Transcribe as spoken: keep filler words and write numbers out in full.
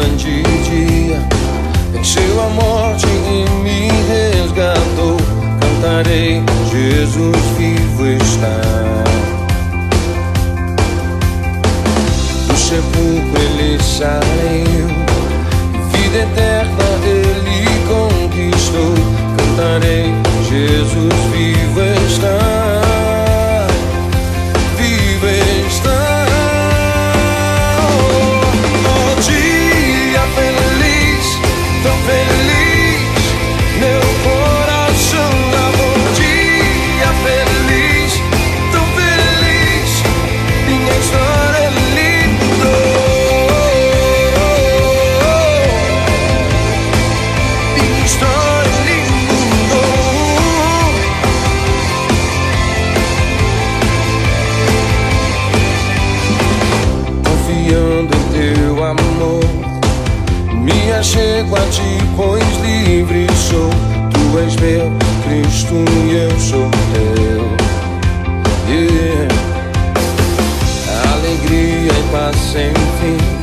grande dia venceu a morte e me resgatou. Cantarei, Jesus vivo está. Do sepulcro ele saiu, vida eterna ele conquistou. Cantarei, Jesus vivo está. Vivo está. Oh, dia feliz, tão feliz, meu coração amor. Dia feliz, tão feliz, minha história é linda. Minha história é linda. Confiando em teu amor, me achego a ti, pois livre sou. Tu és meu Cristo e eu sou teu. Yeah. Alegria e paz sem fim